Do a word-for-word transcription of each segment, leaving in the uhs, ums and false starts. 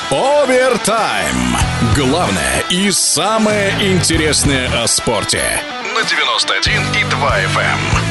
Овертайм. Главное и самое интересное о спорте. На девяносто один и два эф эм.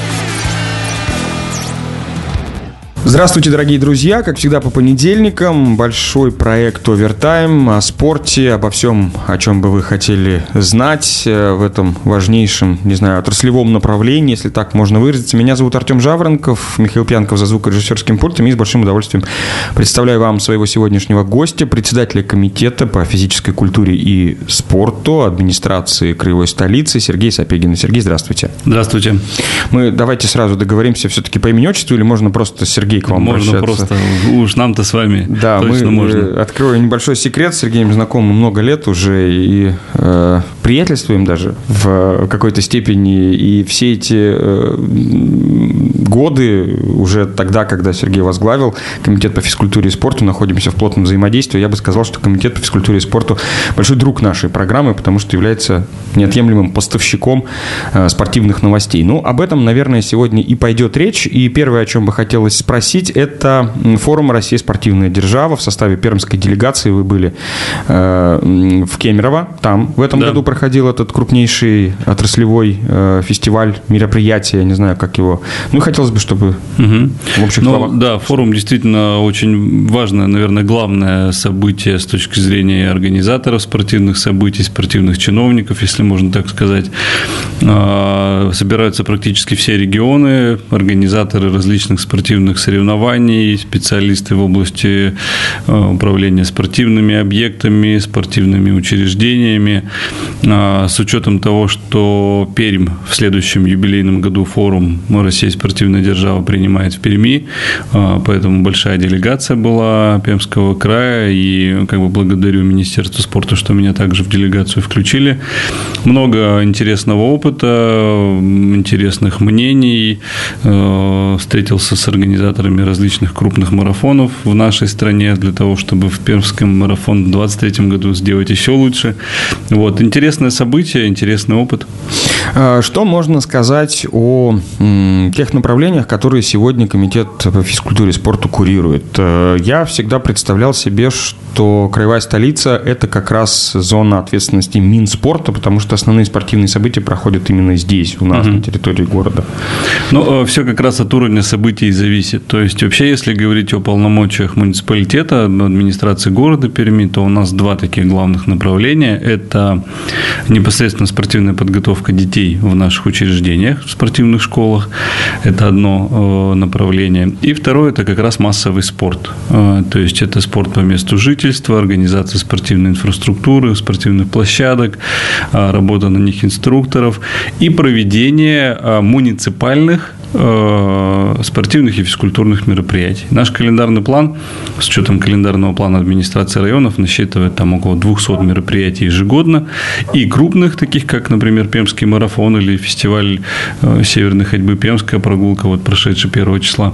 Здравствуйте, дорогие друзья! Как всегда, по понедельникам большой проект «Овертайм» о спорте, обо всем, о чем бы вы хотели знать в этом важнейшем, не знаю, отраслевом направлении, если так можно выразиться. Меня зовут Артем Жаворонков, Михаил Пьянков за звукорежиссерским пультом, и с большим удовольствием представляю вам своего сегодняшнего гостя, председателя комитета по физической культуре и спорту администрации Краевой столицы Сергея Сапегина. Сергей, здравствуйте. Здравствуйте. Мы давайте сразу договоримся все-таки по имени-отчеству, или можно просто Сергей к вам можно обращаться? Можно просто, уж нам-то с вами да, точно мы, можно. Открою небольшой секрет. С Сергеем знакомы много лет уже и э, приятельствуем даже в какой-то степени. И все эти э, годы, уже тогда, когда Сергей возглавил Комитет по физкультуре и спорту, находимся в плотном взаимодействии. Я бы сказал, что Комитет по физкультуре и спорту большой друг нашей программы, потому что является неотъемлемым поставщиком э, спортивных новостей. Ну, об этом, наверное, сегодня и пойдет речь. И первое, о чем бы хотелось спросить, это форум «Россия спортивная держава». В составе пермской делегации вы были э, в Кемерово. Там в этом да. году проходил этот крупнейший отраслевой э, фестиваль, мероприятие, я не знаю, как его. Ну, и хотелось бы, чтобы угу. в общих ну, словах. Да, форум действительно очень важное, наверное, главное событие с точки зрения организаторов спортивных событий, спортивных чиновников, если можно так сказать. Собираются практически все регионы, организаторы различных спортивных соревнований, специалисты в области управления спортивными объектами, спортивными учреждениями. С учетом того, что Пермь в следующем юбилейном году форум «Россия спортивная держава» принимает в Перми, поэтому большая делегация была Пермского края, и как бы благодарю Министерство спорта, что меня также в делегацию включили. Много интересного опыта, интересных мнений, встретился с организаторами различных крупных марафонов в нашей стране для того, чтобы в Пермском марафон в двадцать третьем году сделать еще лучше. Вот. Интересное событие, интересный опыт. Что можно сказать о тех направлениях, которые сегодня Комитет по физкультуре и спорту курирует? Я всегда представлял себе, что Краевая столица – это как раз зона ответственности Минспорта, потому что основные спортивные события проходят именно здесь, у нас, угу. на территории города. Ну, все как раз от уровня событий зависит. То есть, вообще, если говорить о полномочиях муниципалитета, администрации города Перми, то у нас два таких главных направления. Это непосредственно спортивная подготовка детей в наших учреждениях, в спортивных школах. Это одно направление. И второе – это как раз массовый спорт. То есть, это спорт по месту жительства, организация спортивной инфраструктуры, спортивных площадок, работа на них инструкторов и проведение муниципальных спортивных и физкультурных мероприятий. Наш календарный план, с учетом календарного плана администрации районов, насчитывает там около двести мероприятий ежегодно, и крупных, таких как, например, Пермский марафон или фестиваль северной ходьбы «Пермская прогулка», вот прошедший первого числа,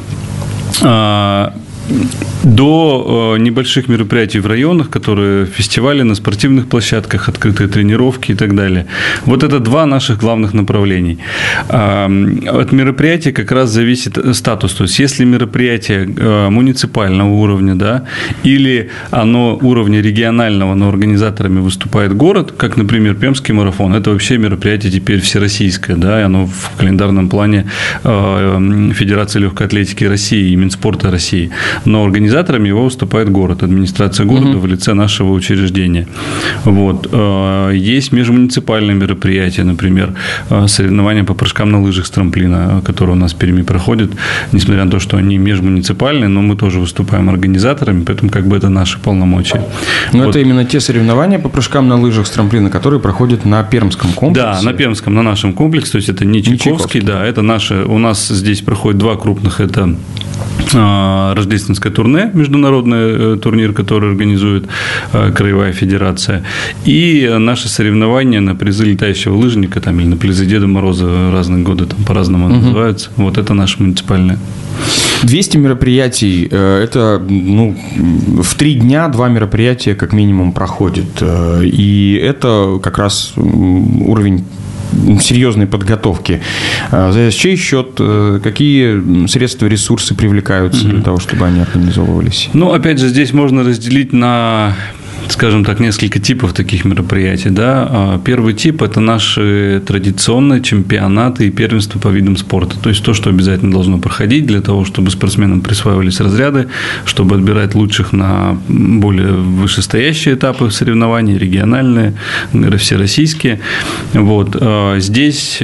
до небольших мероприятий в районах, которые фестивали на спортивных площадках, открытые тренировки и так далее. Вот это два наших главных направлений. От мероприятия как раз зависит статус. То есть, если мероприятие муниципального уровня, да, или оно уровня регионального, но организаторами выступает город, как, например, Пермский марафон, это вообще мероприятие теперь всероссийское, да, и оно в календарном плане Федерации легкой атлетики России и Минспорта России. Но организаторами его выступает город, администрация города uh-huh. в лице нашего учреждения. Вот. Есть межмуниципальные мероприятия, например, соревнования по прыжкам на лыжах с трамплина, которые у нас в Перми проходят, несмотря на то, что они межмуниципальные, но мы тоже выступаем организаторами, поэтому как бы это наши полномочия. Но вот. Это именно те соревнования по прыжкам на лыжах с трамплина, которые проходят на Пермском комплексе? Да, на Пермском, на нашем комплексе, то есть это не Чайковский, Чайковский. Да, это наши, у нас здесь проходит два крупных, это рождественское турне, международный турнир, который организует Краевая федерация, и наши соревнования на призы летающего лыжника там, или на призы Деда Мороза, разные годы там по-разному угу. называются. Вот это наше муниципальное. двести мероприятий, это ну, в три дня два мероприятия как минимум проходит. И это как раз уровень серьезной подготовки. За чей счет, какие средства, ресурсы привлекаются mm-hmm. для того, чтобы они организовывались? Ну, опять же, здесь можно разделить на, скажем так, несколько типов таких мероприятий. Да? Первый тип – это наши традиционные чемпионаты и первенства по видам спорта. То есть, то, что обязательно должно проходить для того, чтобы спортсменам присваивались разряды, чтобы отбирать лучших на более вышестоящие этапы соревнований, региональные, всероссийские. Вот. Здесь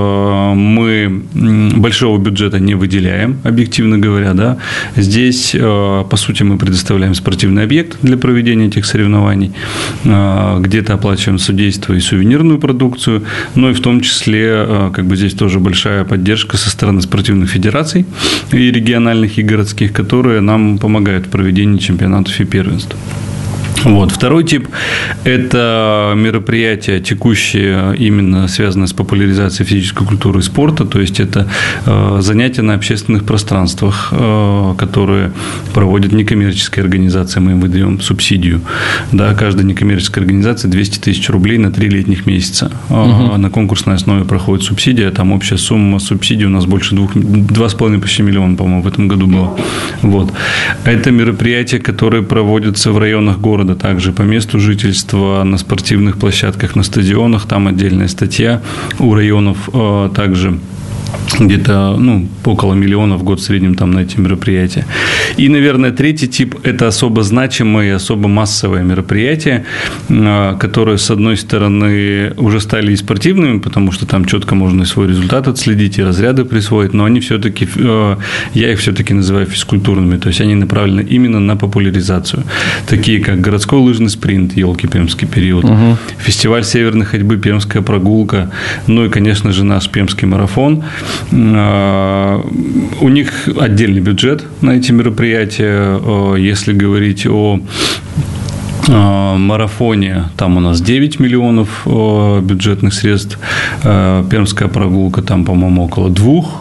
мы большого бюджета не выделяем, объективно говоря. Да? Здесь, по сути, мы предоставляем спортивный объект для проведения этих соревнований, где-то оплачиваем судейство и сувенирную продукцию, но и в том числе, как бы здесь тоже большая поддержка со стороны спортивных федераций и региональных, и городских, которые нам помогают в проведении чемпионатов и первенств. Вот. Второй тип – это мероприятия, текущие, именно связанные с популяризацией физической культуры и спорта, то есть это э, занятия на общественных пространствах, э, которые проводят некоммерческие организации, мы им выдаем субсидию. Да, каждая некоммерческая организация двести тысяч рублей на три летних месяца. Угу. На конкурсной основе проходит субсидия, там общая сумма субсидий у нас больше двух, два с половиной почти миллиона, по-моему, в этом году было. Вот. Это мероприятия, которые проводятся в районах города, также по месту жительства, на спортивных площадках, на стадионах, там отдельная статья у районов также. Где-то ну, около миллиона в год в среднем там на эти мероприятия. И, наверное, третий тип – это особо значимые, особо массовые мероприятия, которые, с одной стороны, уже стали и спортивными, потому что там четко можно и свой результат отследить, и разряды присвоить, но они все-таки, я их все-таки называю физкультурными, то есть они направлены именно на популяризацию. Такие, как городской лыжный спринт, елки, пермский период, угу. фестиваль северной ходьбы, пермская прогулка, ну и, конечно же, наш пермский марафон. У них отдельный бюджет на эти мероприятия. Если говорить о марафоне, там у нас девять миллионов бюджетных средств, пермская прогулка, там, по-моему, около двух,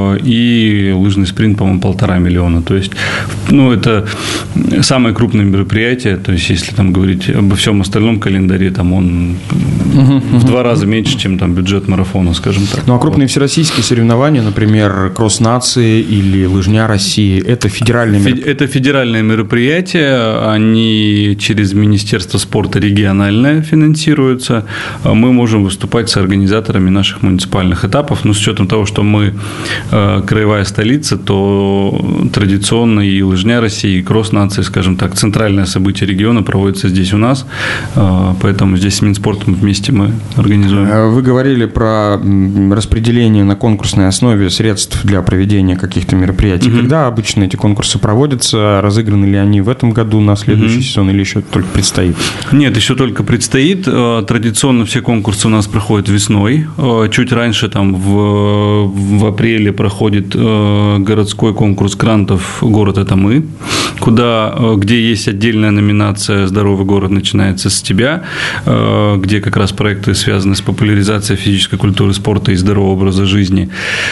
и лыжный спринт, по-моему, полтора миллиона. То есть, ну, это самое крупное мероприятие, то есть, если там говорить обо всем остальном календаре, там он угу, в угу. два раза меньше, чем там бюджет марафона, скажем так. Ну, а крупные вот. Всероссийские соревнования, например, Кросс Нации или Лыжня России, это федеральные мероприятия? Это федеральные мероприятия, они через Министерство спорта региональное финансируется. Мы можем выступать с организаторами наших муниципальных этапов, но с учетом того, что мы э, краевая столица, то традиционно и Лыжня России, и Кросс Нации, скажем так, центральное событие региона проводится здесь у нас, э, поэтому здесь с Минспортом вместе мы организуем. Вы говорили про распределение на конкурсной основе средств для проведения каких-то мероприятий. Угу. Когда обычно эти конкурсы проводятся? Разыграны ли они в этом году на следующий угу. сезон или еще только предстоит? Нет, еще только предстоит. Традиционно все конкурсы у нас проходят весной. Чуть раньше, там, в, в апреле проходит городской конкурс грантов «Город – это мы», куда, где есть отдельная номинация «Здоровый город начинается с тебя», где как раз проекты связаны с популяризацией физической культуры, спорта и здорового образа жизни.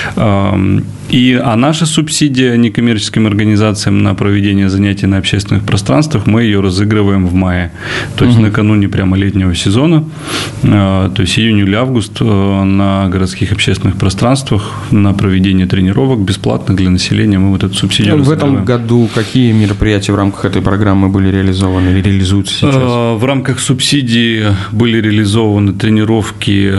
И, а наша субсидия некоммерческим организациям на проведение занятий на общественных пространствах, мы ее разыгрываем в мае. То есть, угу. накануне прямо летнего сезона, то есть июнь-август на городских общественных пространствах на проведение тренировок бесплатных для населения мы вот эту субсидию в разыгрываем. В этом году какие мероприятия в рамках этой программы были реализованы или реализуются сейчас? В рамках субсидии были реализованы тренировки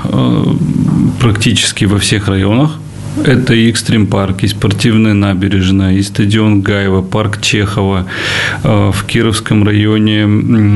практически во всех районах. Это и экстрим-парк, и спортивная набережная, и стадион Гаева, парк Чехова. В Кировском районе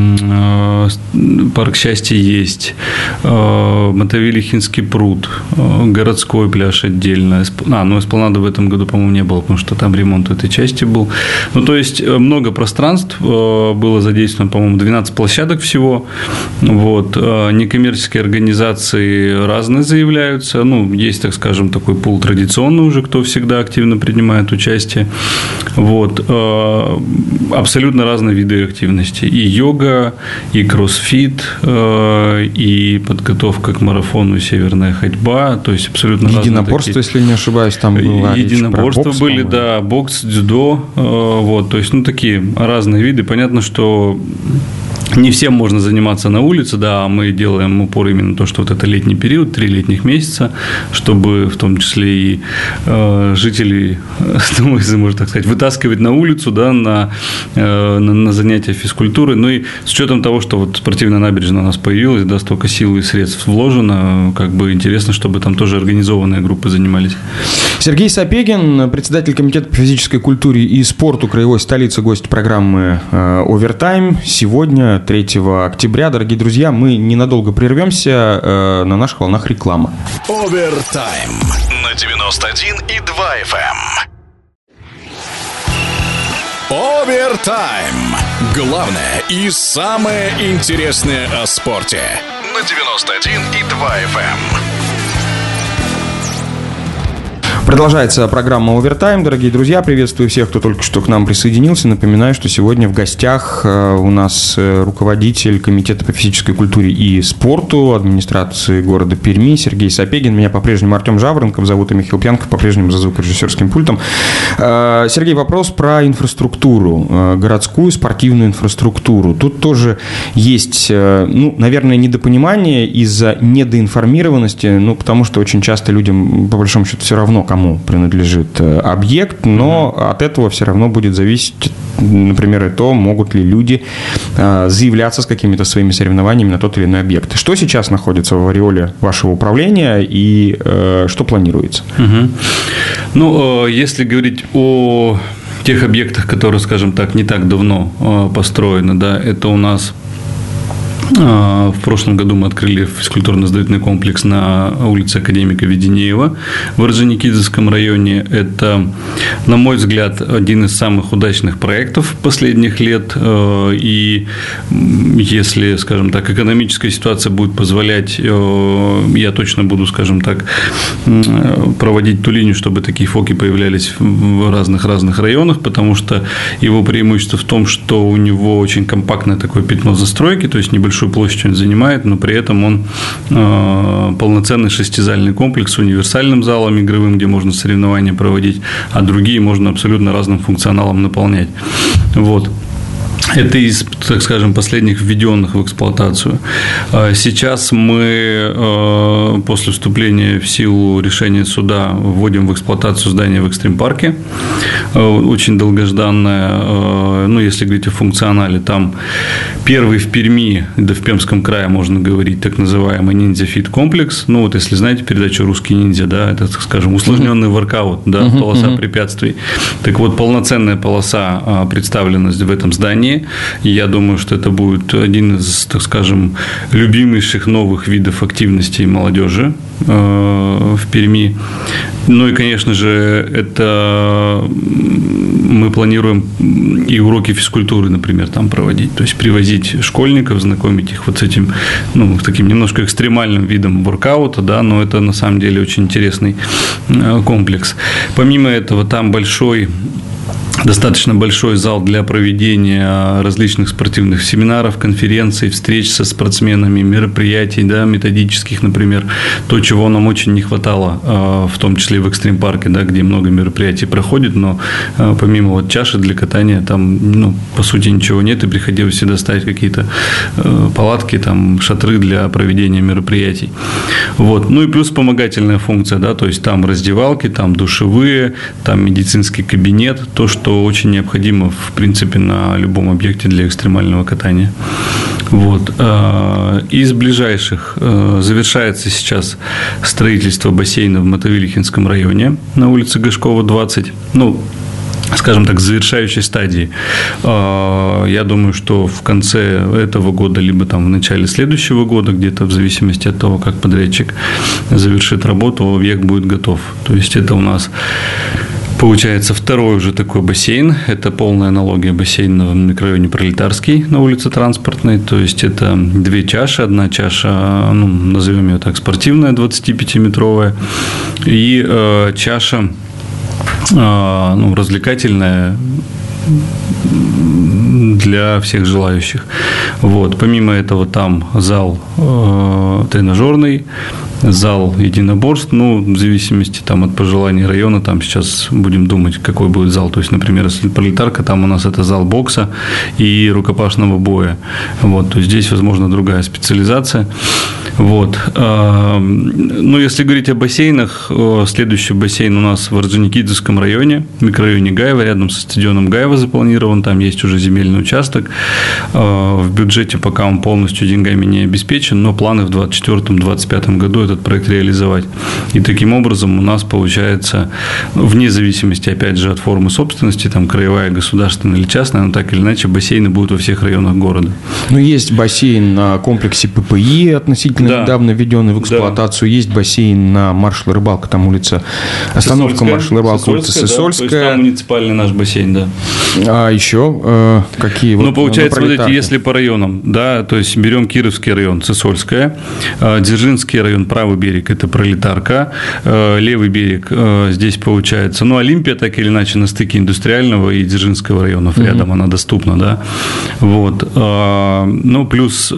парк Счастья есть. Мотовилихинский пруд, городской пляж отдельно. А, ну, эспланады в этом году, по-моему, не было, потому что там ремонт этой части был. Ну, то есть, много пространств было задействовано, по-моему, двенадцать площадок всего. Вот. Некоммерческие организации разные заявляются. Ну, есть, так скажем, такой пул традиционно уже, кто всегда активно принимает участие. Вот. Абсолютно разные виды активности. И йога, и кроссфит, и подготовка к марафону, и северная ходьба. То есть, абсолютно разные. Единоборство, такие... если не ошибаюсь, там было. Единоборства бокс, были, по-моему. Да, бокс, дзюдо. Вот. То есть, ну, такие разные виды. Понятно, что Не всем можно заниматься на улице, да, мы делаем упор именно на то, что вот это летний период, три летних месяца, чтобы в том числе и э, жителей, ну, если можно так сказать, вытаскивать на улицу, да, на, э, на, на занятия физкультуры. Ну и с учетом того, что вот спортивная набережная у нас появилась, да, столько сил и средств вложено, как бы интересно, чтобы там тоже организованные группы занимались. Сергей Сапегин, председатель комитета по физической культуре и спорту краевой столицы, гость программы «Овертайм». Сегодня, третьего октября, дорогие друзья, мы ненадолго прервемся, на наших волнах реклама. «Овертайм» на девяносто один и два эф эм. «Овертайм». Главное и самое интересное о спорте на девяносто один и два эф эм. Продолжается программа «Овертайм». Дорогие друзья, приветствую всех, кто только что к нам присоединился. Напоминаю, что сегодня в гостях у нас руководитель комитета по физической культуре и спорту администрации города Перми Сергей Сапегин. Меня по-прежнему Артем Жаворонков зовут, и Михаил Пьянков по-прежнему за звукорежиссерским пультом. Сергей, вопрос про инфраструктуру, городскую спортивную инфраструктуру. Тут тоже есть, ну, наверное, недопонимание из-за недоинформированности, ну, потому что очень часто людям, по большому счету, все равно, кому принадлежит объект, но mm-hmm. от этого все равно будет зависеть, например, и то, могут ли люди заявляться с какими-то своими соревнованиями на тот или иной объект. Что сейчас находится в ореоле вашего управления и э, что планируется? Mm-hmm. Ну, если говорить о тех объектах, которые, скажем так, не так давно построены, да, это у нас в прошлом году мы открыли физкультурно-оздоровительный комплекс на улице Академика Веденеева в Орджоникидзевском районе. Это, на мой взгляд, один из самых удачных проектов последних лет. И если, скажем так, экономическая ситуация будет позволять, я точно буду, скажем так, проводить ту линию, чтобы такие фоки появлялись в разных-разных районах, потому что его преимущество в том, что у него очень компактное такое пятно застройки, то есть небольшое площадь он занимает, но при этом он э, полноценный шестизальный комплекс с универсальным залом игровым, где можно соревнования проводить, а другие можно абсолютно разным функционалом наполнять. Вот. Это из, так скажем, последних введенных в эксплуатацию. Сейчас мы после вступления в силу решения суда вводим в эксплуатацию здание в экстрим-парке. Очень долгожданное, ну, если говорить о функционале, там первый в Перми, да в Пермском крае, можно говорить, так называемый ниндзя-фит-комплекс. Ну, вот если знаете передачу «Русский ниндзя», да, это, так скажем, усложненный воркаут, да, uh-huh, полоса uh-huh. препятствий. Так вот, полноценная полоса представлена в этом здании. И я думаю, что это будет один из, так скажем, любимейших новых видов активности молодежи в Перми. Ну и, конечно же, это мы планируем и уроки физкультуры, например, там проводить. То есть привозить школьников, знакомить их вот с этим, ну, таким немножко экстремальным видом воркаута, да, но это на самом деле очень интересный комплекс. Помимо этого, там большой достаточно большой зал для проведения различных спортивных семинаров, конференций, встреч со спортсменами, мероприятий, да, методических, например, то, чего нам очень не хватало, в том числе и в экстрим-парке, да, где много мероприятий проходит, но помимо вот чаши для катания там, ну, по сути, ничего нет, и приходилось всегда ставить какие-то палатки, там, шатры для проведения мероприятий. Вот. Ну и плюс вспомогательная функция, да, то есть там раздевалки, там душевые, там медицинский кабинет, то, что очень необходимо, в принципе, на любом объекте для экстремального катания. Вот. Из ближайших завершается сейчас строительство бассейна в Мотовилихинском районе на улице Гашкова, двадцать. Ну, скажем так, в завершающей стадии. Я думаю, что в конце этого года, либо там в начале следующего года, где-то в зависимости от того, как подрядчик завершит работу, объект будет готов. То есть это у нас получается второй уже такой бассейн. Это полная аналогия бассейна в микрорайоне Пролетарский на улице Транспортной. То есть это две чаши. Одна чаша, ну, назовем ее так, спортивная, двадцатипятиметровая, и э, чаша э, ну, развлекательная для всех желающих. Вот. Помимо этого, там зал э, тренажерный, зал единоборств, ну, в зависимости там, от пожеланий района, там сейчас будем думать, какой будет зал. То есть, например, если Пролетарка, там у нас это зал бокса и рукопашного боя. Вот, то есть здесь, возможно, другая специализация. Вот. Ну, если говорить о бассейнах, следующий бассейн у нас в Орджоникидзевском районе, в микрорайоне Гаево, рядом со стадионом Гаево запланирован, там есть уже земельный участок. В бюджете пока он полностью деньгами не обеспечен, но планы в двадцать четвёртом — двадцать пятом году этот проект реализовать. И таким образом у нас получается, вне зависимости, опять же, от формы собственности, там краевая, государственная или частная, но так или иначе бассейны будут во всех районах города. Ну, есть бассейн на комплексе ППИ, относительно да. недавно введенный в эксплуатацию, да. есть бассейн на Маршала Рыбалка, там улица, остановка Маршала Рыбалка, улица Сысольская. Да? То есть там муниципальный наш бассейн, да. А еще э, какие? Ну, вот, получается, смотрите, если по районам, да, то есть берем Кировский район, Сысольская, Дзержинский район, правый берег, это Пролетарка, левый берег, здесь получается, ну, Олимпия, так или иначе, на стыке Индустриального и Дзержинского районов, рядом угу. она доступна, да, вот, ну, плюс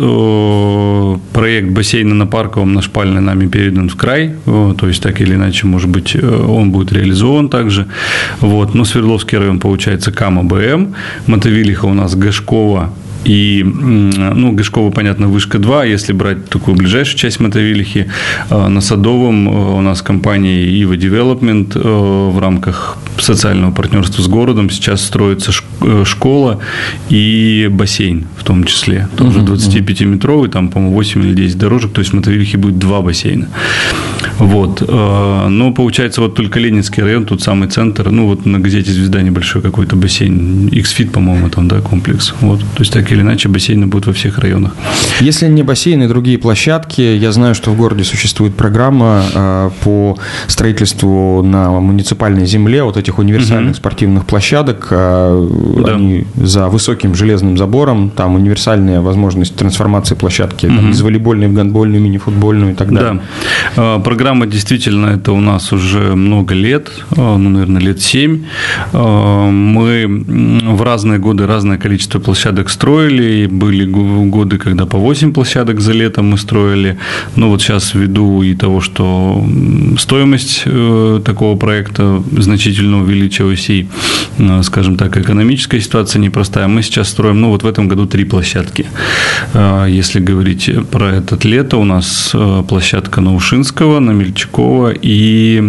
проект бассейна на Парковом, на Шпальной, нами передан в край, то есть, так или иначе, может быть, он будет реализован также, вот, но Свердловский район, получается, Кама, БМ, Мотовилиха у нас Гашкова, и, ну, Гашкова, понятно, вышка два, если брать такую ближайшую часть Мотовилихи, на Садовом у нас компания Ива Девелопмент в рамках социального партнерства с городом сейчас строится школа и бассейн в том числе, тоже двадцатипятиметровый, там, по-моему, восемь или десять дорожек, то есть в Мотовилихе будет два бассейна. Вот. Но получается, вот только Ленинский район, тут самый центр, ну, вот на газете «Звезда» небольшой какой-то бассейн, X-Fit, по-моему, там, да, комплекс. Вот. То есть, так или иначе, бассейны будут во всех районах. Если не бассейны, другие площадки, я знаю, что в городе существует программа э, по строительству на муниципальной земле вот этих универсальных угу. спортивных площадок. Э, да. Они за высоким железным забором, там универсальная возможность трансформации площадки угу. там, из волейбольной в гандбольную, мини-футбольную и так далее. Да. Э, программа действительно, это у нас уже много лет, э, ну, наверное, лет семь. Э, мы в разные годы разное количество площадок строили. И были годы, когда по восемь площадок за лето мы строили. Но вот сейчас ввиду и того, что стоимость такого проекта значительно увеличилась, и, скажем так, экономическая ситуация непростая, мы сейчас строим, ну, вот в этом году три площадки. Если говорить про это лето, у нас площадка на Ушинского, на Мельчакова и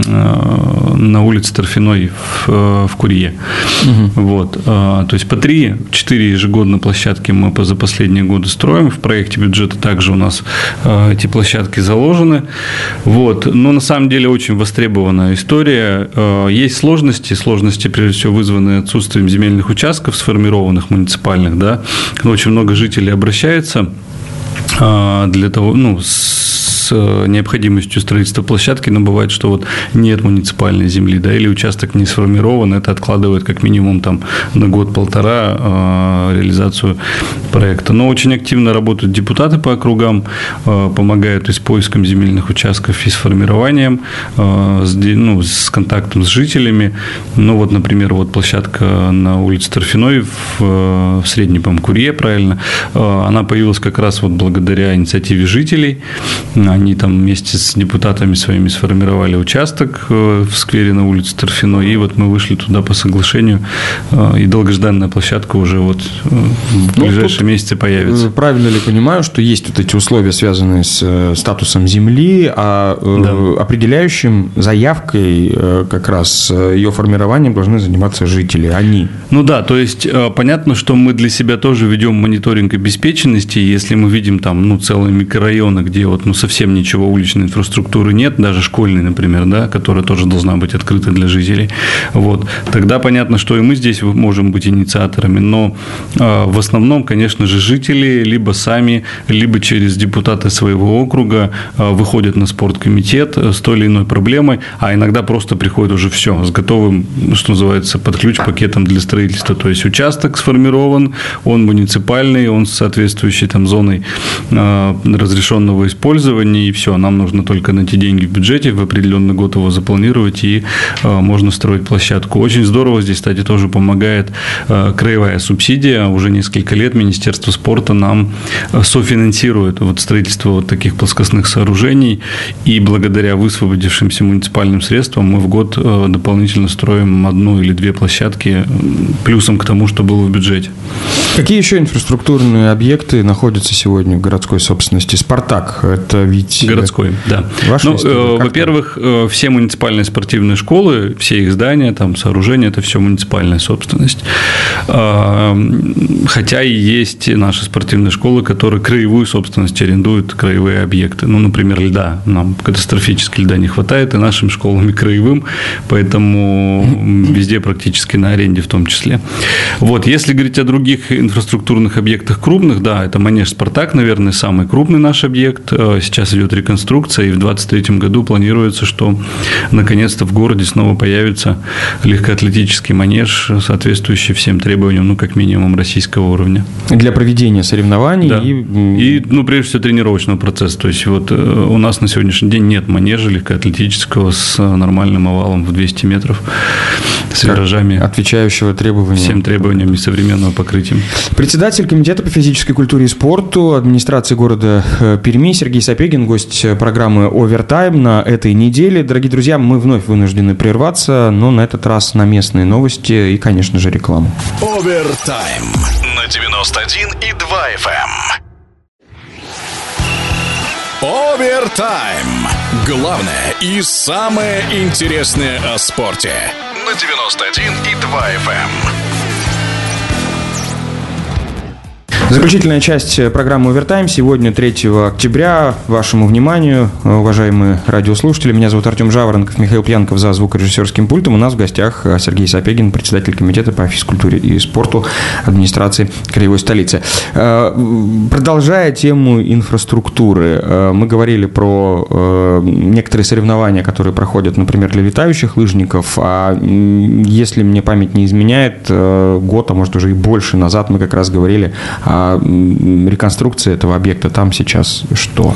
на улице Торфяной в, в Курье. Угу. Вот. То есть по три, четыре ежегодно площадки мы за последние годы строим. В проекте бюджета также у нас э, эти площадки заложены. Вот. Но на самом деле очень востребованная история. Э, есть сложности. Сложности, прежде всего, вызваны отсутствием земельных участков, сформированных муниципальных. Да? Очень много жителей обращается э, для того, ну, с необходимостью строительства площадки, но бывает, что вот нет муниципальной земли, да, или участок не сформирован, это откладывает как минимум там на год-полтора э, реализацию проекта. Но очень активно работают депутаты по округам, э, помогают и с поиском земельных участков, и с формированием, э, с, ну, с контактом с жителями. Ну, вот, например, вот площадка на улице Торфяной в, в Среднем, по-моему, Курье, правильно, э, она появилась как раз вот благодаря инициативе жителей. Они там вместе с депутатами своими сформировали участок в сквере на улице Торфяной, и вот мы вышли туда по соглашению, и долгожданная площадка уже вот в ближайшие ну, месяцы появится. Правильно ли понимаю, что есть вот эти условия, связанные с статусом земли, а да. определяющим заявкой как раз ее формированием должны заниматься жители, они? Ну да, то есть понятно, что мы для себя тоже ведем мониторинг обеспеченности, если мы видим там, ну, целые микрорайоны, где вот, ну, совсем ничего уличной инфраструктуры нет, даже школьной, например, да, которая тоже должна быть открыта для жителей, вот, тогда понятно, что и мы здесь можем быть инициаторами, но э, в основном, конечно же, жители либо сами, либо через депутаты своего округа э, выходят на спорткомитет с той или иной проблемой, а иногда просто приходит уже все с готовым, что называется, под ключ пакетом для строительства, то есть участок сформирован, он муниципальный, он с соответствующей там зоной э, разрешенного использования, уровне, и все. Нам нужно только найти деньги в бюджете, в определенный год его запланировать, и можно строить площадку. Очень здорово здесь, кстати, тоже помогает краевая субсидия. Уже несколько лет Министерство спорта нам софинансирует вот строительство вот таких плоскостных сооружений, и благодаря высвободившимся муниципальным средствам мы в год дополнительно строим одну или две площадки плюсом к тому, что было в бюджете. Какие еще инфраструктурные объекты находятся сегодня в городской собственности? «Спартак» – это ведь… Городской, да. Ваша ну, история, во-первых, там? Все муниципальные спортивные школы, все их здания, там, сооружения – это все муниципальная собственность. Хотя и есть наши спортивные школы, которые краевую собственность арендуют, краевые объекты. Ну, например, льда. Нам катастрофически льда не хватает, и нашим школам, и краевым, поэтому везде практически на аренде в том числе. Вот, если говорить о других инфраструктурных объектах крупных, да, это манеж «Спартак», наверное, самый крупный наш объект. Сейчас идет реконструкция, и в двадцать третьем году планируется, что наконец-то в городе снова появится легкоатлетический манеж, соответствующий всем требованиям, ну, как минимум, российского уровня. Для проведения соревнований? Да. И, и ну, прежде всего, тренировочного процесса. То есть, вот у нас на сегодняшний день нет манежа легкоатлетического с нормальным овалом в двести метров, с виражами, отвечающего требованиям. Всем требованиям и современного покрытия. Председатель комитета по физической культуре и спорту администрации города Перми Сергей Сапегин, гость программы «Овертайм» на этой неделе. Дорогие друзья, мы вновь вынуждены прерваться, но на этот раз на местные новости и, конечно же, рекламу. «Овертайм» на девяносто один и два эф эм. «Овертайм». Главное и самое интересное о спорте на девяносто один и два эф эм. Заключительная часть программы «Овертайм» сегодня, третьего октября. Вашему вниманию, уважаемые радиослушатели, меня зовут Артем Жаворонков, Михаил Пьянков за звукорежиссерским пультом. У нас в гостях Сергей Сапегин, председатель комитета по физкультуре и спорту администрации краевой столицы. Продолжая тему инфраструктуры, мы говорили про некоторые соревнования, которые проходят, например, для летающих лыжников. А если мне память не изменяет, год, а может уже и больше назад мы как раз говорили о реконструкции этого объекта. Там сейчас что?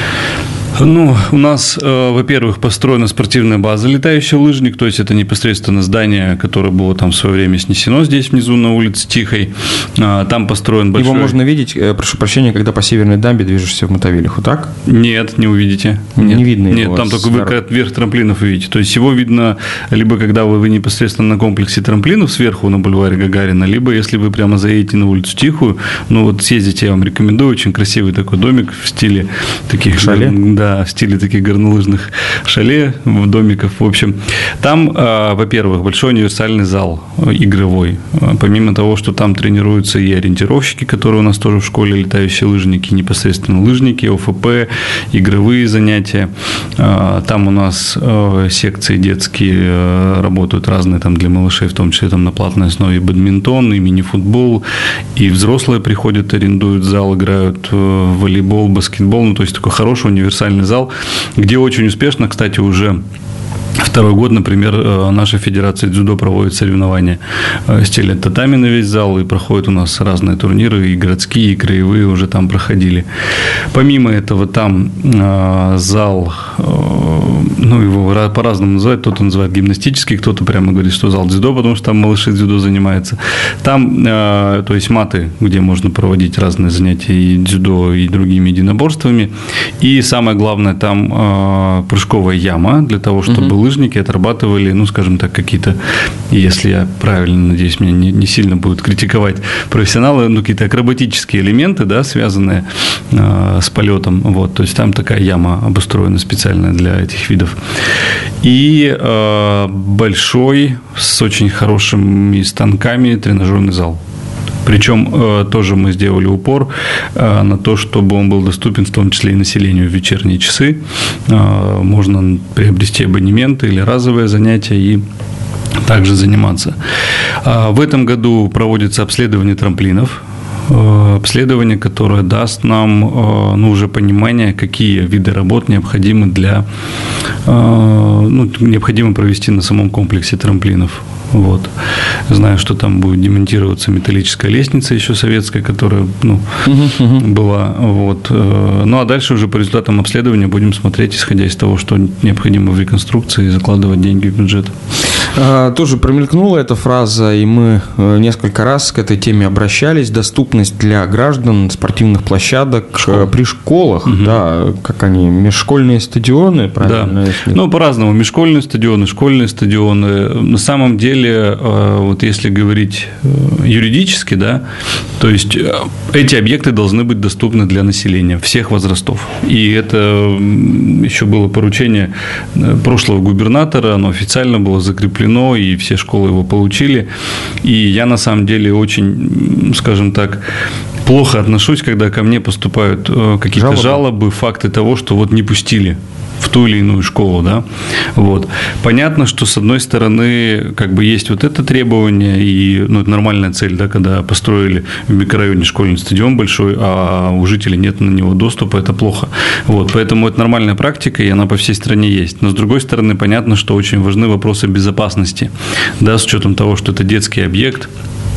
Ну, у нас, э, во-первых, построена спортивная база «Летающий лыжник», то есть это непосредственно здание, которое было там в свое время снесено здесь внизу на улице Тихой. А, там построен большой… Его можно видеть, э, прошу прощения, когда по Северной дамбе движешься в Мотовилиху, так? Нет, не увидите. Нет, не видно его. Нет, там только вы как вверх трамплинов увидите. То есть его видно либо когда вы, вы непосредственно на комплексе трамплинов сверху на бульваре Гагарина, либо если вы прямо заедете на улицу Тихую, ну вот съездите, я вам рекомендую, очень красивый такой домик в стиле таких… Шале? Да. В стиле таких горнолыжных шале, домиков. В общем, там, во-первых, большой универсальный зал игровой. Помимо того, что там тренируются и ориентировщики, которые у нас тоже в школе, летающие лыжники, непосредственно лыжники, ОФП, игровые занятия. Там у нас секции детские работают разные там для малышей, в том числе там на платной основе и бадминтон, и мини-футбол, и взрослые приходят, арендуют зал, играют в волейбол, баскетбол. Ну, то есть такой хороший универсальный зал, где очень успешно, кстати, уже второй год, например, наша федерация дзюдо проводит соревнования, стелят татами на весь зал, и проходят у нас разные турниры, и городские, и краевые уже там проходили. Помимо этого, там зал, ну, его по-разному называют, кто-то называет гимнастический, кто-то прямо говорит, что зал дзюдо, потому что там малыши дзюдо занимаются. Там, то есть, маты, где можно проводить разные занятия и дзюдо, и другими единоборствами. И самое главное, там прыжковая яма для того, чтобы mm-hmm. лыжники отрабатывали, ну, скажем так, какие-то, если я правильно, надеюсь, меня не, не сильно будут критиковать профессионалы, ну, какие-то акробатические элементы, да, связанные э, с полетом, вот, то есть там такая яма обустроена специально для этих видов. И э, большой, с очень хорошими станками тренажерный зал. Причем э, тоже мы сделали упор э, на то, чтобы он был доступен в том числе и населению в вечерние часы. Э, можно приобрести абонемент или разовое занятие и также заниматься. Э, в этом году проводится обследование трамплинов. Обследование, которое даст нам, ну, уже понимание, какие виды работ необходимы для, ну, необходимо провести на самом комплексе трамплинов. Вот. Знаю, что там будет демонтироваться металлическая лестница еще советская, которая ну, uh-huh, uh-huh. была. Вот. Ну, а дальше уже по результатам обследования будем смотреть, исходя из того, что необходимо в реконструкции, и закладывать деньги в бюджет. Тоже промелькнула эта фраза, и мы несколько раз к этой теме обращались. Доступность для граждан спортивных площадок Школа. при школах, угу. да, как они, межшкольные стадионы, правильно? Да. Если... Ну, по-разному. Межшкольные стадионы, школьные стадионы. На самом деле, вот если говорить юридически, да, то есть эти объекты должны быть доступны для населения всех возрастов. И это еще было поручение прошлого губернатора, оно официально было закреплено, и все школы его получили. И я, на самом деле, очень, скажем так, плохо отношусь, когда ко мне поступают какие-то жалобы, жалобы факты того, что вот не пустили в ту или иную школу, да, вот. Понятно, что с одной стороны, как бы есть вот это требование, и, ну, это нормальная цель, да, когда построили в микрорайоне школьный стадион большой, а у жителей нет на него доступа, это плохо, вот, поэтому это нормальная практика, и она по всей стране есть, но с другой стороны, понятно, что очень важны вопросы безопасности, да, с учетом того, что это детский объект,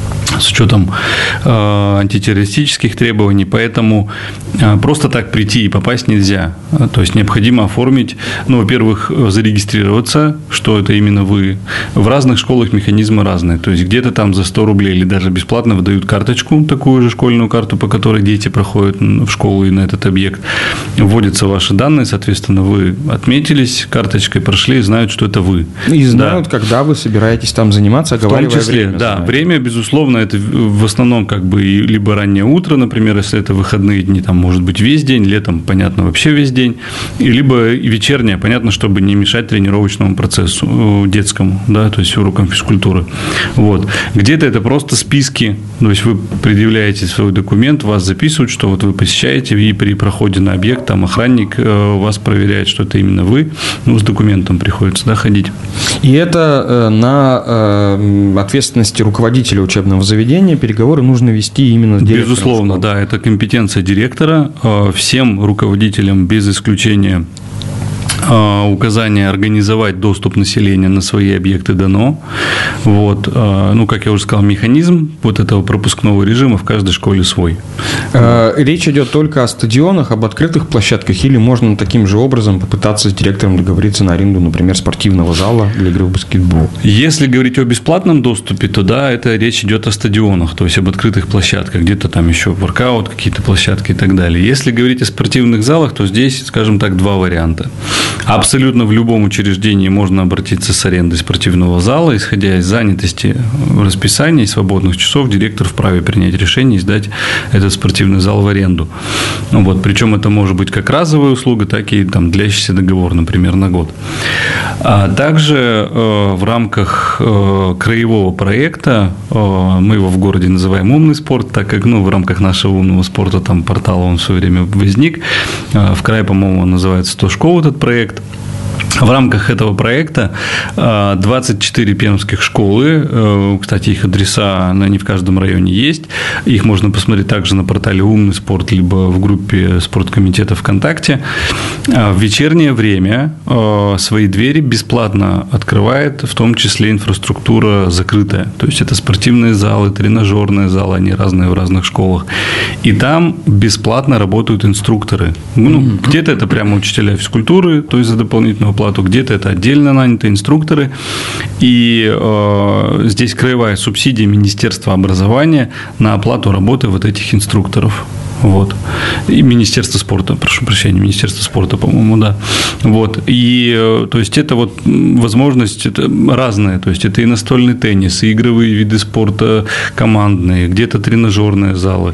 с учетом э, антитеррористических требований, поэтому э, просто так прийти и попасть нельзя. То есть необходимо оформить, ну, во-первых, зарегистрироваться, что это именно вы. В разных школах механизмы разные. То есть где-то там за сто рублей или даже бесплатно выдают карточку, такую же школьную карту, по которой дети проходят в школу и на этот объект. Вводятся ваши данные, соответственно, вы отметились карточкой, прошли и знают, что это вы. И знают, да. когда вы собираетесь там заниматься, оговаривая в том числе, время. Да, знаете. время, безусловно, это в основном как бы либо раннее утро, например, если это выходные дни, там может быть весь день, летом, понятно, вообще весь день, и либо вечернее, понятно, чтобы не мешать тренировочному процессу детскому, да, то есть урокам физкультуры. Вот. Где-то это просто списки, то есть вы предъявляете свой документ, вас записывают, что вот вы посещаете, и при проходе на объект там охранник вас проверяет, что это именно вы, ну, с документом приходится, да, ходить. И это на ответственности руководителя учебного заведения, переговоры нужно вести именно с директором. Безусловно, школы. Да, это компетенция директора. Всем руководителям без исключения указание организовать доступ населения на свои объекты дано. Вот. Ну, как я уже сказал, механизм вот этого пропускного режима в каждой школе свой. Речь идет только о стадионах, об открытых площадках, или можно таким же образом попытаться с директором договориться на аренду, например, спортивного зала для игры в баскетбол? Если говорить о бесплатном доступе, то да, это речь идет о стадионах, то есть об открытых площадках, где-то там еще воркаут, какие-то площадки и так далее. Если говорить о спортивных залах, то здесь, скажем так, два варианта. Абсолютно в любом учреждении можно обратиться с арендой спортивного зала. Исходя из занятости в расписании и свободных часов, директор вправе принять решение и сдать этот спортивный зал в аренду. Ну, вот, причем это может быть как разовая услуга, так и там, длящийся договор, например, на год. А также э, в рамках э, краевого проекта, э, мы его в городе называем «Умный спорт», так как ну, в рамках нашего умного спорта там портала он в свое время возник. Э, в крае, по-моему, он называется «сто школ» этот проект. В рамках этого проекта двадцать четыре пермских школы, кстати, их адреса они в каждом районе есть, их можно посмотреть также на портале «Умный спорт», либо в группе спорткомитета ВКонтакте, в вечернее время свои двери бесплатно открывает, в том числе инфраструктура закрытая, то есть это спортивные залы, тренажерные залы, они разные в разных школах, и там бесплатно работают инструкторы, ну, mm-hmm. где-то это прямо учителя физкультуры, то есть за дополнительную плату, где-то это отдельно нанятые инструкторы. И э, здесь краевая субсидия Министерства образования на оплату работы вот этих инструкторов. Вот. И Министерство спорта, прошу прощения, Министерство спорта, по-моему, да. Вот. И, то есть, это вот возможность это разная. То есть, это и настольный теннис, и игровые виды спорта командные, где-то тренажерные залы,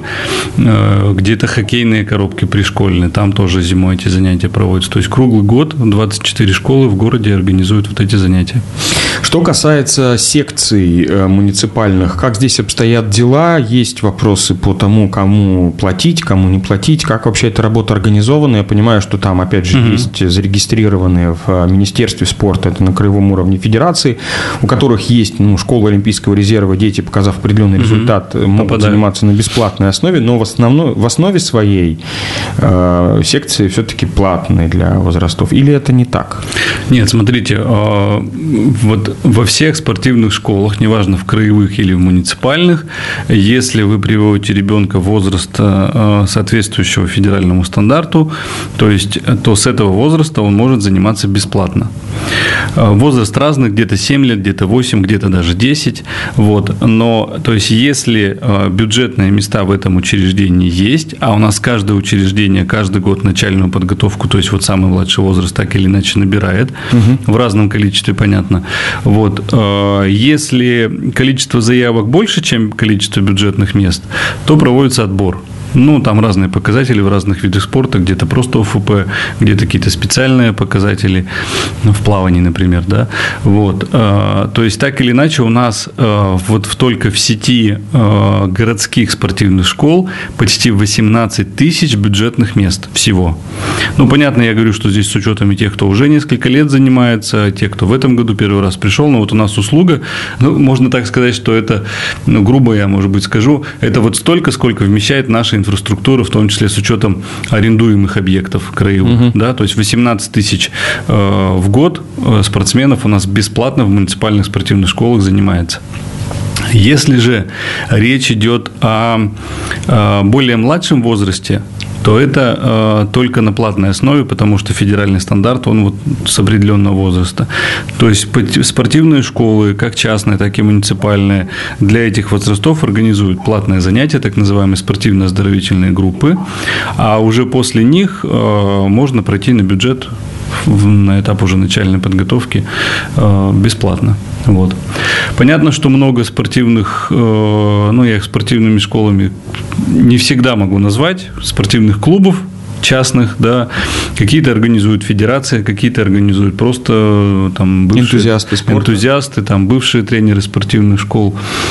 где-то хоккейные коробки пришкольные. Там тоже зимой эти занятия проводятся. То есть, круглый год двадцать четыре школы в городе организуют вот эти занятия. Что касается секций муниципальных, как здесь обстоят дела? Есть вопросы по тому, кому платить, кому не платить, как вообще эта работа организована. Я понимаю, что там, опять же, mm-hmm. есть зарегистрированные в Министерстве спорта, это на краевом уровне федерации, у которых есть ну, школа Олимпийского резерва, дети, показав определенный mm-hmm. результат, могут Попадаю. заниматься на бесплатной основе, но в, основной, в основе своей э, секции все-таки платные для возрастов. Или это не так? Нет, смотрите, э, вот Вот во всех спортивных школах, неважно в краевых или в муниципальных, если вы приводите ребенка возраста, соответствующего федеральному стандарту, то есть, то с этого возраста он может заниматься бесплатно. Возраст разный, где-то семь лет, где-то восемь, где-то даже десять. Вот. Но, то есть, если бюджетные места в этом учреждении есть, а у нас каждое учреждение каждый год начальную подготовку, то есть, вот самый младший возраст так или иначе набирает, угу. в разном количестве, понятно. Вот. Если количество заявок больше, чем количество бюджетных мест, то проводится отбор. Ну, там разные показатели в разных видах спорта, где-то просто ОФП, где-то какие-то специальные показатели, ну, в плавании, например, да, вот, то есть, так или иначе, у нас вот только в сети городских спортивных школ почти восемнадцать тысяч бюджетных мест всего. Ну, понятно, я говорю, что здесь с учетом и тех, кто уже несколько лет занимается, тех, кто в этом году первый раз пришел, но вот у нас услуга, ну, можно так сказать, что это, ну, грубо я, может быть, скажу, это вот столько, сколько вмещает наша инфраструктура, в том числе с учетом арендуемых объектов краевых. Угу. Да, то есть восемнадцать тысяч э, в год спортсменов у нас бесплатно в муниципальных спортивных школах занимается. Если же речь идет о, о более младшем возрасте, то это э, только на платной основе, потому что федеральный стандарт, он вот с определенного возраста. То есть спортивные школы, как частные, так и муниципальные, для этих возрастов организуют платные занятия, так называемые спортивно-оздоровительные группы, а уже после них э, можно пройти на бюджет на этап уже начальной подготовки э, бесплатно. Вот. Понятно, что много спортивных, э, ну, я их спортивными школами не всегда могу назвать, спортивных клубов частных, да, какие-то организуют федерации, какие-то организуют просто там бывшие энтузиасты спорта, энтузиасты, там бывшие тренеры спортивных школ.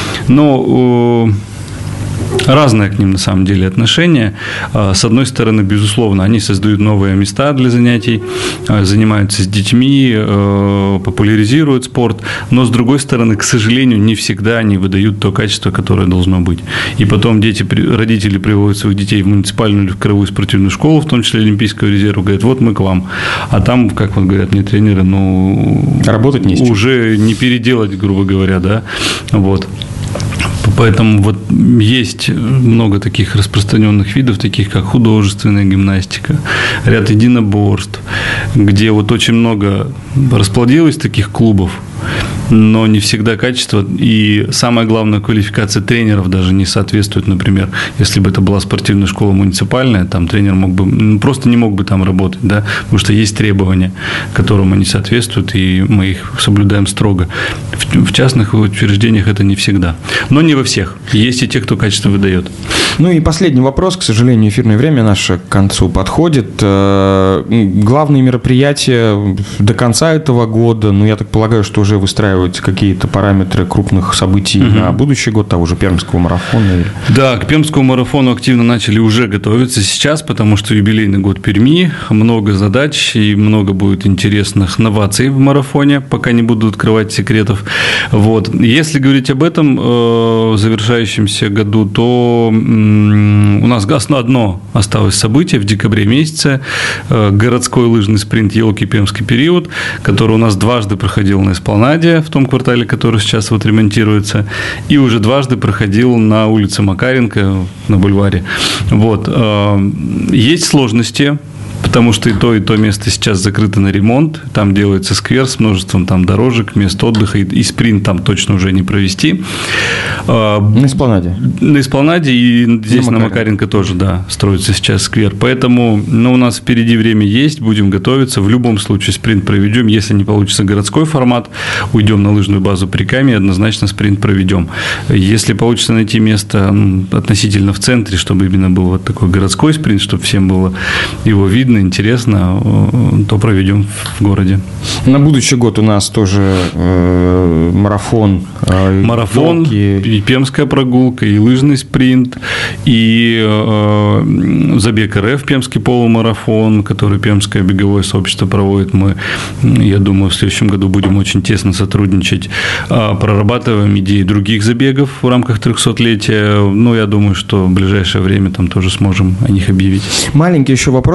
Но э, разное к ним на самом деле отношение. С одной стороны, безусловно, они создают новые места для занятий, занимаются с детьми, популяризируют спорт, но с другой стороны, к сожалению, не всегда они выдают то качество, которое должно быть. И потом дети, родители приводят своих детей в муниципальную или в краевую спортивную школу, в том числе Олимпийского резерва, говорят, вот мы к вам. А там, как вот говорят мне тренеры, ну, работать не с чем. Уже не переделать, грубо говоря, да, вот. Поэтому вот есть много таких распространенных видов, таких как художественная гимнастика, ряд единоборств, где вот очень много расплодилось таких клубов, но не всегда качество и самая главная квалификация тренеров даже не соответствует. Например, если бы это была спортивная школа муниципальная, там тренер мог бы, просто не мог бы там работать, да, потому что есть требования, которым они соответствуют, и мы их соблюдаем строго. В, в частных учреждениях это не всегда, но не во всех. Есть и те, кто качество выдает. Ну и последний вопрос, к сожалению, эфирное время наше к концу подходит. Главные мероприятия до конца этого года, ну, я так полагаю, что уже выстраиваются какие-то параметры крупных событий угу. на будущий год, того же Пермского марафона. Да, к Пермскому марафону активно начали уже готовиться сейчас, потому что юбилейный год Перми, много задач и много будет интересных новаций в марафоне, пока не буду открывать секретов. Вот. Если говорить об этом э, завершающемся году, то у нас одно осталось событие в декабре месяце, городской лыжный спринт «Елки-Пермский период», который у нас дважды проходил на Эспланаде, в том квартале, который сейчас вот ремонтируется, и уже дважды проходил на улице Макаренко, на бульваре. Вот. Есть сложности, потому что и то, и то место сейчас закрыто на ремонт. Там делается сквер с множеством там дорожек, мест отдыха, и, и спринт там точно уже не провести. На Эспланаде. На Эспланаде и здесь на, на Макаренко тоже, да, строится сейчас сквер. Поэтому, ну, у нас впереди время есть, будем готовиться. В любом случае спринт проведем. Если не получится городской формат, уйдем на лыжную базу при Каме и однозначно спринт проведем. Если получится найти место ну, относительно в центре, чтобы именно был вот такой городской спринт, чтобы всем было его видно, интересно, то проведем в городе. На будущий год у нас тоже э, марафон. Э, марафон, и пермская прогулка, и лыжный спринт, и э, забег РФ, пермский полумарафон, который Пермское беговое сообщество проводит. Мы, я думаю, в следующем году будем очень тесно сотрудничать. Прорабатываем идеи других забегов в рамках трехсотлетия. Ну, я думаю, что в ближайшее время там тоже сможем о них объявить. Маленький еще вопрос, касающийся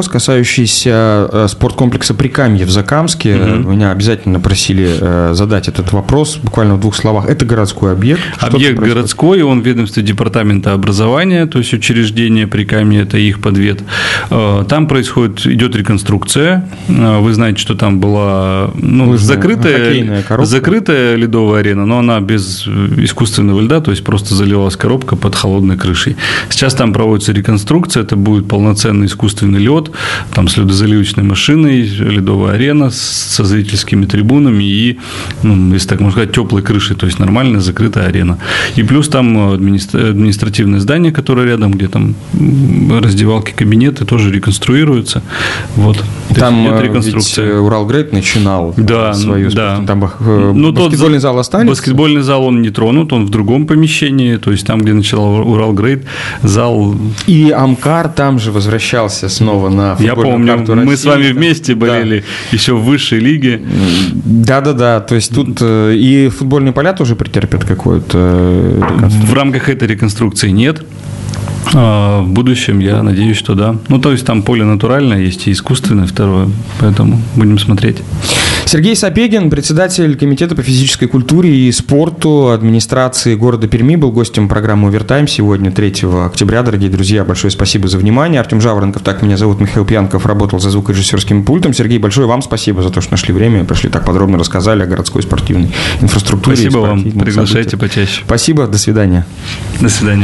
строящийся спорткомплекса Прикамье в Закамске. Угу. Меня обязательно просили задать этот вопрос буквально в двух словах. Это городской объект. Объект городской, он в ведомстве департамента образования, то есть учреждение Прикамье, это их подвед. Там происходит, идет реконструкция. Вы знаете, что там была ну, закрытая, закрытая ледовая арена, но она без искусственного льда, то есть просто заливалась коробка под холодной крышей. Сейчас там проводится реконструкция, это будет полноценный искусственный лед, там с ледозаливочной машиной, ледовая арена со зрительскими трибунами и, ну, если так можно сказать, теплой крышей, то есть нормальная закрытая арена. И плюс там административное здание, которое рядом, где там раздевалки, кабинеты, тоже реконструируются. Вот. Там ведь Уралгрейд начинал да, свою да. Там ну, баскетбольный зал останется? Баскетбольный зал он не тронут, он в другом помещении, то есть там, где начинал Уралгрейд, зал... И Амкар там же возвращался снова на футбольную Я помню, карту мы России. с вами вместе болели да. еще в высшей лиге. Да-да-да, то есть тут и футбольные поля тоже претерпят какую-то реконструкцию? В рамках этой реконструкции нет. В будущем я надеюсь, что да. Ну, то есть там поле натуральное, есть и искусственное второе, поэтому будем смотреть. Сергей Сапегин, председатель комитета по физической культуре и спорту администрации города Перми, был гостем программы «Овертайм» сегодня, третьего октября. Дорогие друзья, большое спасибо за внимание. Артем Жаворонков, так меня зовут, Михаил Пьянков, работал за звукорежиссерским пультом. Сергей, большое вам спасибо за то, что нашли время, пришли так подробно, рассказали о городской спортивной инфраструктуре. Спасибо вам, приглашайте почаще. Спасибо, до свидания. До свидания.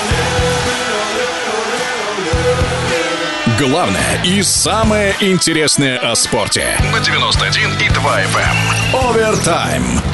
Главное и самое интересное о спорте на девяносто один и два эф эм. Овертайм.